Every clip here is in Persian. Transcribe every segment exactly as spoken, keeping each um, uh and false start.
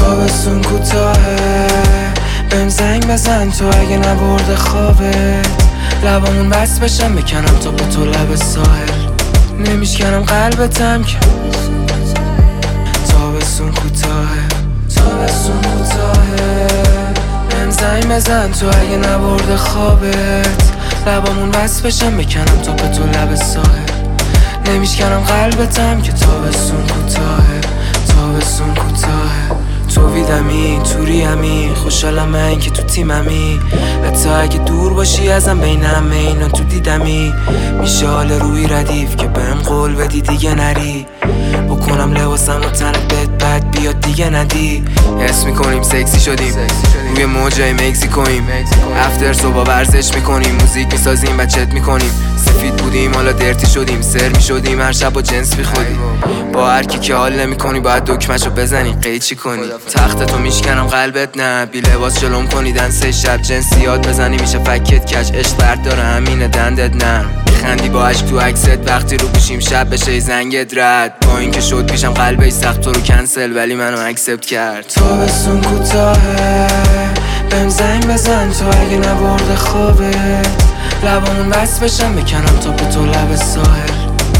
تابستون کوتاهه، بهم زنگ بزن تو اگه نبرده خوابت. لبامون بس بشم بکنم تا به تو لب ساحل. نمیشکنم قلبتم که تابستون کوتاهه، تابستون کوتاهه، بهم زنگ بزن تو اگه نبرده خوابت. لبامون بس بشم بکنم تا به تو لب ساحل. نمیشکنم قلبتم که تابستون کوتاهه، تابستون کوتاهه. تو ویدمی توری همی، خوشحالم من که تو تیممی. حتی اگه دور باشی ازم بین همه اینا تو دیدمی. میشه حال روی ردیف که بهم قول بدی دیگه نری. بکنم لباسم و تنت بد بد بیاد دیگه ندی. حس میکنیم سکسی شدیم روی موجای مکزیکویم. افتر صبح ورزش میکنیم، موزیک میسازیم بچت میکنیم. سفید بودیم حالا درتی شدیم، سر میشدیم هر شب با جنس بیخودیم. با هر کی که حال نمیکنی باید دکمشو بزنی قیچی کنی. تخت تو میشکنم قلبت نه، بی لباس جلوم کنیدن سه شب جنسیات بزنی میشه فکت کش. عشق برد داره همینه دندت نرم، خندی با عشق تو عکست وقتی رو گوشیم شب بشه زنگت رد. با اینکه شد پیشم قلبش سخت تو رو کنسل ولی منو اکسپت کرد. تابستون کوتاهه، بهم زنگ بزن تو اگه نبرده خوابت. لبامون بس بشم بکنم تا به تو لب ساحل.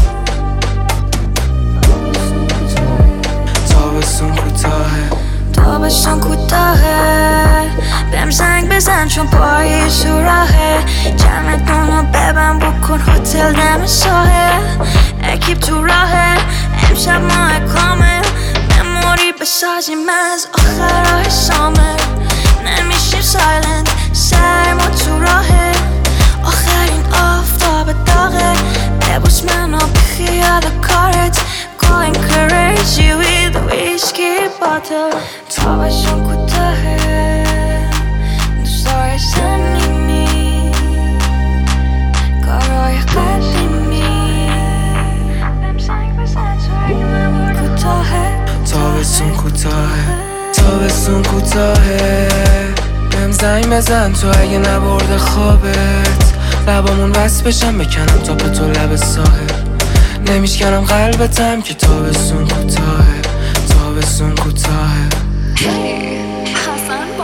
تابستون کوتاهه، تابستون کوتاهه، بهم زنگ بزن چون پاییز تو راهه. جمعتونو ببن بکن هتل دم ساحل. اکیب تو راهه امشب ماه کامل. مموری بسازیم از آخرای سامر. نمیشیم سایلنت سرما تو راهه. آخرین آفتاب داغه، ببوس منو بخیال کارت. Going crazy with a whiskey bottle. تابستون کوتاهه، دوست داری صمیمی کارای قدیمی. بهم زنگ بزن تو اگه نبرده کوتاهه. تابستون کوتاهه، تابستون کوتاهه، بهم زنگ بزن تو اگه نبرده خوابت. لبامون بس بشم بکنم تا به تو لب ساحل. نمیشکنم قلبتم که تابستون کوتاهه، تابستون کوتاهه. حسن